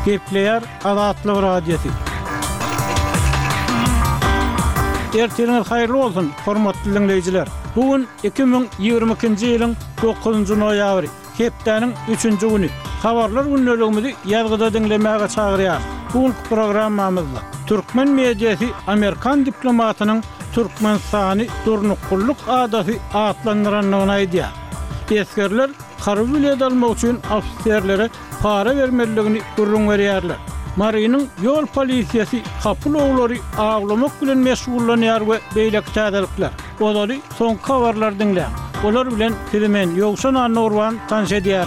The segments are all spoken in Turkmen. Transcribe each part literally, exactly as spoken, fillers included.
Gepleyer Azatlyk Radiosu. Erteliniz hayırlı olsun, hormatly dinleyijiler. Bugün iki bin ýygrimi ikinji ýylyň dokuzunjy noýabry, hepdeniň üçünji güni. Habarlar günnäligimizi ýazgyda dinlemäge çagyrýar. Bu programmamyzda Türkmen mediýasy Amerikan diplomatynyň Türkmenistany durnukullyk adasy atlandyranlygyny aýdýar. Eskerler harby bilet almak üçin ofisiýerlere para bermeliligini gurrun berýärler. Marinin yol polisiýasy kapıl oglary aglamak bilen meşgullanýar we beýleki täzelikler. Olary soňky habarlar dinleýär. Olar bilen Filmen Ýogşan Nurwan tanış edýär.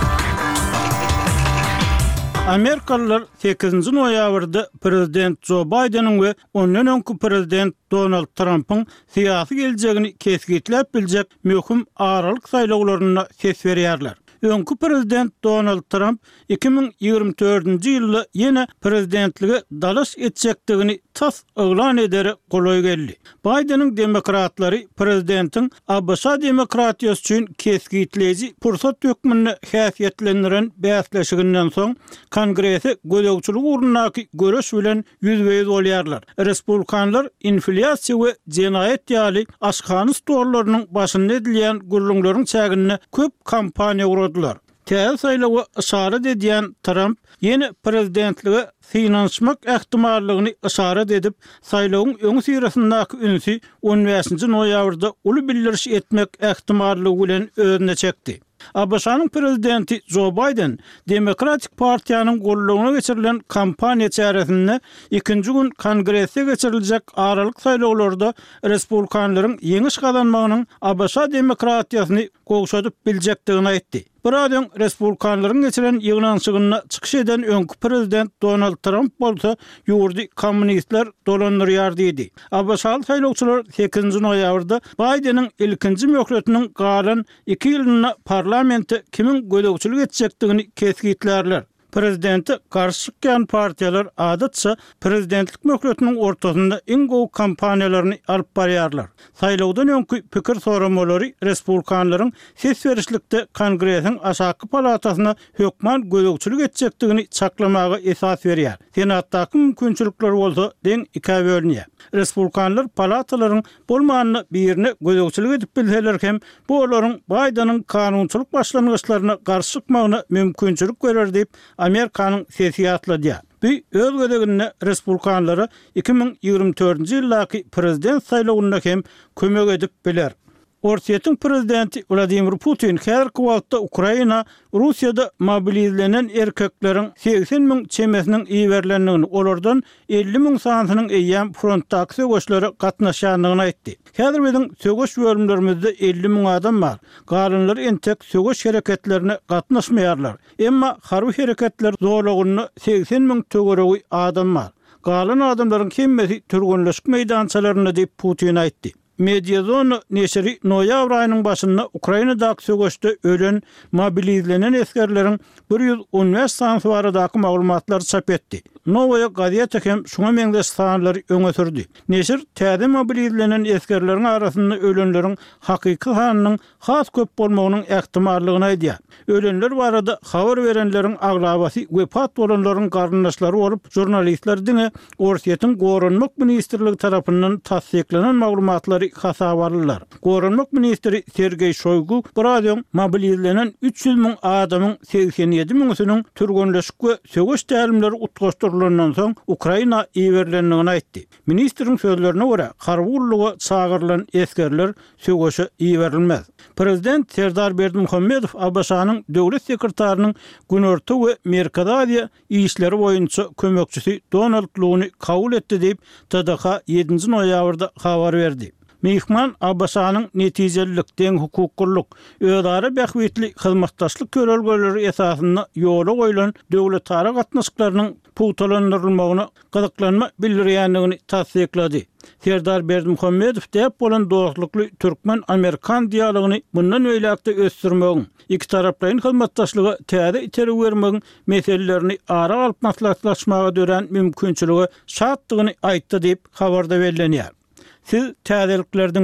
Amerikalılar sekizinji noýabrda prezident Joe Biden'in we ondan öňkü prezident Donald Trump'ın siyasi geljegini kesgitlep biljek möhüm aralyk saýlawlaryna ses berýärler. Öňkü prezident Donald Trump iki bin ýygrimi dördünji ýylda ýene prezidentligi dalaş etjekdigini tas oglan ederi golay geldi. Biden'in demokratlary prezidentin A B S demokratiýasy üçin kesgitleji pursat hökmüni häsiýetlendiren bäsleşiginden soň Kongresi gödөгçülük urundaky görüş bilen ýüzbeýiz bolýarlar. Respublikanlar inflyasiýa we jenaýet ýaly aşkany storlarynyň başynda edilýän gurrunlaryň çägine köp kampaniýa gurdular. Täze saýlawy işaret edýän Trump ýene prezidentligi finansmak ähtimallygyny işaret edip saýlawyň öňü sirasyndaky ünsi on beşinji noýabrda uly bildiriş etmek ähtimallygy bilen özüne çekdi. A B S-nyň prezidenti Joe Biden Demokratik Partiýanyň gollugyna geçirilen kampaniýa çäresinde ikinji gün Kongresse geçiriljek aralyk saýlawlarda Respublikanlaryň ýeňiş gazanmagynyň A B S demokratiýasyny gowşadyp biljekdigini aýtdy. Buradan Respublikanlaryň geçiren ýygnançygyna çykyş eden öňkü prezident Donald Trump bolsa ýurdy kommunistler dolandyrýar diýdi. A B S saýlawçylar sekizinji noýabrda Bidenin ilkinji möhletiniň galan iki ýylyna parlamente kimin gödөгçülük etjekdigini kesgitlerler. Prezidenti garşy çykýan partiýalar adatça prezidentlik möhletiniň ortasynda iň gowy kampaniýalaryny alyp barýarlar. Saýlawdan öňkü pikir soramalary respublikanlaryň ses berişlikde Kongresiň aşaky palatasyna hökman gödөгçülük etjekdigini çaklamaga esas berýär. Senatdaky mümkinçilikler bolsa deň iki bölünýär. Respublikanlar palatalaryň bolmanyny birine gödөгçülük edip bilseler hem bu olaryň Bidenin kanunçylyk başlangyçlaryna garşy çykmagyna mümkinçilik berer diýip Amerikanyň sesiýatlady. Bu öz gödөгine respublikanlara iki bin ýygrimi dördünji ýyldaky prezident saýlawyna hem kömek edip biler. Orsiýetiň prezidenti Vladimir Putin häzirki wagtda Ukraina, Russiýada mobilizlenen erkekleriň seksen miň çemesiniň iýerlendigini, olardan elli miň sanynyň eýýän frontdaky sögüşlere gatnaşanlygyny aýtdy. Häzir biziň sögüş bölümlerimizde elli miň adam bar. Galanlar entek sögüş hereketlerine gatnaşmaýarlar. Emma harby hereketler zorlugyny seksen miň töweregi adam bar. Galan adamlaryň kemmesi türgünleşik meýdançalaryna diýip Putin aýtdy. Mediazon neşri noýabr aýynyň başynda Ukrainadaky sögüşde ölen mobilizlenen eskerleriň bir ýüz on beş sany baradaky maglumatlary çap etdi. Novaya gazeta hem şuna meňdeş sanlary öňe sürdi. Neşir täze mobilizlenen eskerleriň arasynda ölenleriň hakyky sanynyň has köp bolmagynyň ähtimallygyny aýdýar. Ölenler barada habar berenleriň aglabasy wepat bolanlaryň garyndaşlary bolup jurnalistler diňe Orsiýetiň Gorunmak ministrligi tarapyndan tasdiklenen maglumatlary hasabarlar. Gorunmak ministri Sergey Shoygu buradan mobilizlenen üç yüz miň adamyň seksen ýedi miňsiniň türgünleşik we sögüş tälimleri utgaşdyrylanyň soň Ukraina iýerlendigini aýtdy. Ministriň sözlerine görä, harwulluga çagyrlan eskerler sögüşe iýerilmez. Prezident Serdar Berdimuhammedow A B S-nyň döwlet sekretarinyň Günorta we Merkezi Aziýa işleri boýunça kömekçisi Donald Luny kabul etdi diýip T D H ýedinji noýabrda habar berdi. Mehman A B S-nyň netijelik, deň hukuklyk, ödara bähwetli hyzmatdaşlyk körelgeleri esasynda ýola goýulan döwletara gatnaşyklarynyň puwtalandyrylmagyna gyzyklanma bildirýändigini tasdiklady. Serdar Berdimuhammedow dep bolan dostlukly Türkmen-Amerikan dialogyny bundan öýläkde ösdürmegiň, iki taraplaryň hyzmatdaşlygy täze iteri bermegiň meselelerini ara alyp maslahatlaşmaga dören mümkinçiligi şatdygyny aýtdy diýip habarda bellenýär. Siz täzeliklerden